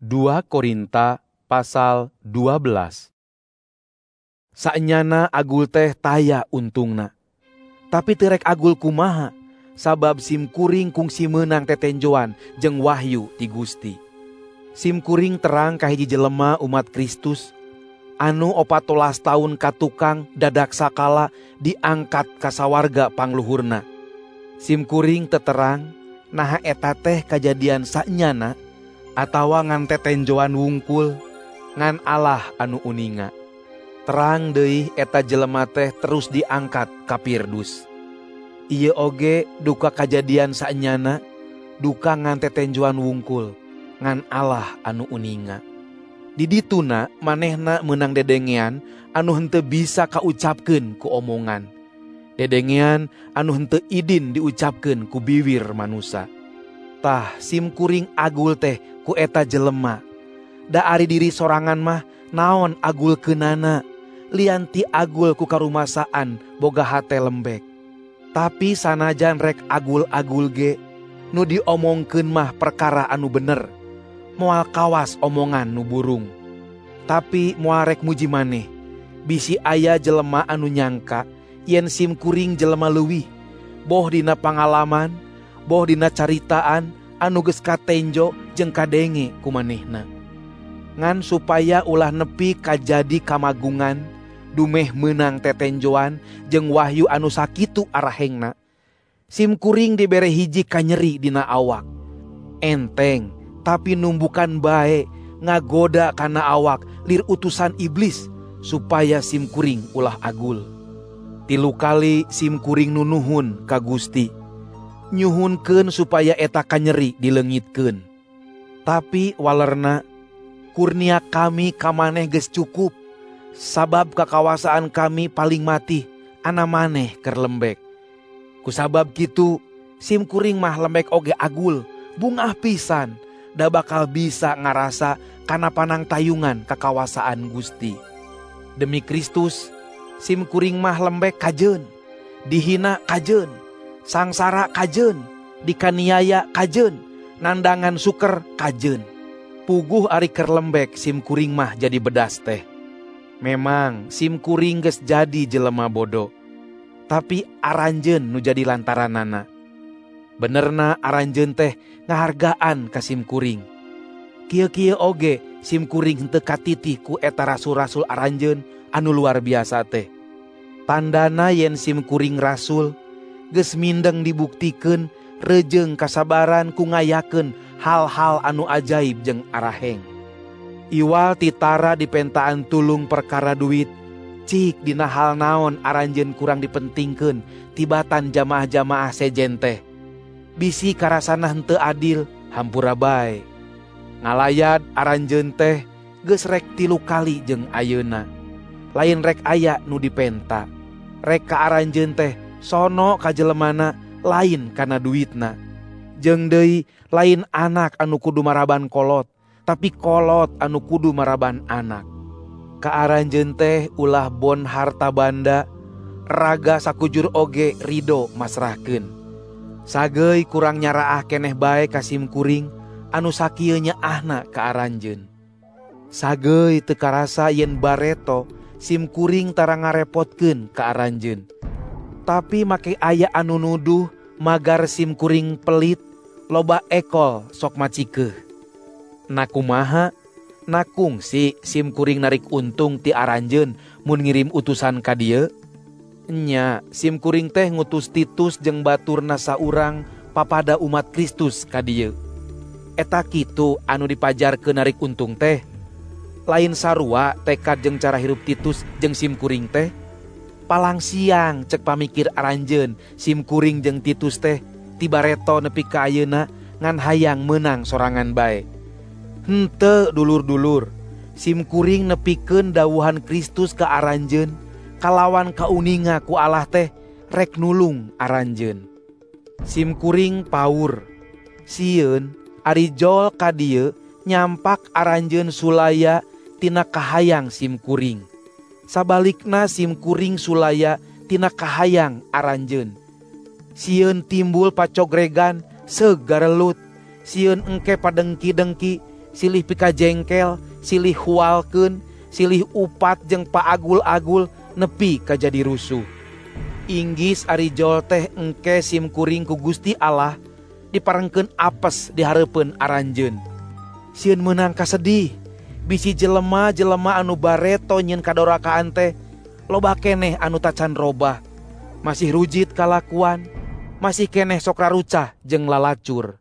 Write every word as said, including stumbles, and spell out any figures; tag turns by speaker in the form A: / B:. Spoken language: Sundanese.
A: dua Korinta pasal dua belas. Saenyana agul teh taya untungna. Tapi terek agul kumaha, sabab simkuring kungsi menang tetenjoan jeung wahyu ti Gusti. Simkuring terang ka hiji jelema umat Kristus, anu opatolas taun katukang dadak sakala diangkat ka sawarga pangluhurna. Simkuring teterang, naha eta teh kajadian saenyana, atawa ngan tetenjoan wungkul, ngan Allah anu uninga. Terang deui eta jelema teh terus diangkat ka Pirdus. Ieu oge duka kajadian saenyana, duka ngan tetenjoan wungkul, ngan Allah anu uninga. Di dituna manehna meunang dedengean anu henteu bisa kaucapkeun ku omongan. Dedengean anu henteu idin diucapkeun ku bibir manusa. Tah simkuring agul teh ku eta jelema. Da ari diri sorangan mah naon agulkeunana, lian ti agul ku karumasaan boga hate lembek. Tapi sanajan rek agul-agul ge, nu diomongkeun mah perkara anu bener, moal kawas omongan nu burung. Tapi moal rek muji maneh, bisi aya jelema anu nyangka yen simkuring jelema leuwih, boh dina pangalaman, boh dina caritaan anu geus katenjo jeung kadenge ku manehna. Ngan supaya ulah nepi kajadi kamagungan, dumeh meunang tetenjoan jeung wahyu anu sakitu arahengna, simkuring dibere hiji kanyeri dina awak. Enteng, tapi numbukan bae ngagoda kana awak lir utusan iblis, supaya simkuring ulah agul. Tilu kali simkuring nunuhun ka Gusti, nyuhunkeun supaya eta kanyeri dileungitkeun. Tapi walerna, kurnia kami ka maneh geus cukup, sabab kakawasaan kami paling mati ana maneh keur lembek. Kusabab kitu simkuring mah lembek oge agul, bungah pisan, da bakal bisa ngarasa kana panang tayungan kakawasaan Gusti. Demi Kristus, simkuring mah lembek kajeun, dihina kajeun, sangsara kajeun, dikaniaya kajeun, nandangan suker kajeun. Puguh ari keur lembek simkuring mah jadi bedas teh. Memang simkuring geus jadi jelema bodoh, tapi aranjeun nu jadi lantaranana. Benerna aranjeun teh ngahargaan ka simkuring. Kieu-kieu oge simkuring henteu katitih ku eta rasul-rasul aranjeun anu luar biasa teh. Tandana yen simkuring rasul, geus mindeng dibuktikeun rejeung kasabaran ku ngayakeun hal-hal anu ajaib jeung araheng. Iwal titara dipentaan tulung perkara duit, cik dina hal naon aranjeun kurang dipentingkeun tibatan jamaah-jamaah sejen teh. Bisi karasana henteu adil, hampura bae. Ngalayad aranjeun teh geus rek tilu kali jeung ayeuna. Lain rek aya nu dipenta. Rek ka aranjeun teh sono ka jelemana lain kana duitna. Jeung deui lain anak anu kudu maraban kolot, tapi kolot anu kudu maraban anak. Ka aranjeun teh ulah bon harta banda, raga sakujur oge rido masrahkeun. Sageuy kurang nyaraah keneh bae ka simkuring anu sakieu nyaahna ka aranjeun. Sageuy teu karasa yen bareto simkuring tara ngarepotkeun ka aranjeun. Tapi make aya anu nuduh magar simkuring pelit, loba ekol sok macikeun. Nakumaha? Nakungsi simkuring narik untung ti aranjeun mun ngirim utusan ka dieu? Nya, simkuring teh ngutus Titus jeung baturna saurang papada umat Kristus ka dieu. Eta kitu anu dipajarkeun narik untung teh. Lain sarua tekad jeung cara hirup Titus jeung simkuring teh. Palang siang cek pamikir aranjeun simkuring jeung Titus teh tibareto nepi ka ayeuna ngan hayang meunang sorangan bae. Henteu dulur-dulur, simkuring nepikeun dawuhan Kristus ka aranjeun, kalawan kauninga ku Allah teh rek nulung aranjeun. Simkuring paur, sieun ari jol ka dieu nyampak aranjeun sulaya tina kahayang simkuring. Sabalikna simkuring sulaya tina kahayang aranjeun. Sieun timbul pacogregan seug garelut, sieun engke padengki-dengki silih pika jengkel, silih hualkeun, silih upat jeung paagul-agul nepi ka jadi rusuh. Inggis ari jol teh engke simkuring ku Gusti Allah diparengkeun apes di hareupeun aranjeun. Sieun meunang kasedih, bisi jelema-jelema anu bareto nyieun kadorakaan teh loba keneh anu tacan robah, masih rujit kalakuan, masih keneh sok rarucah jeung lalacur.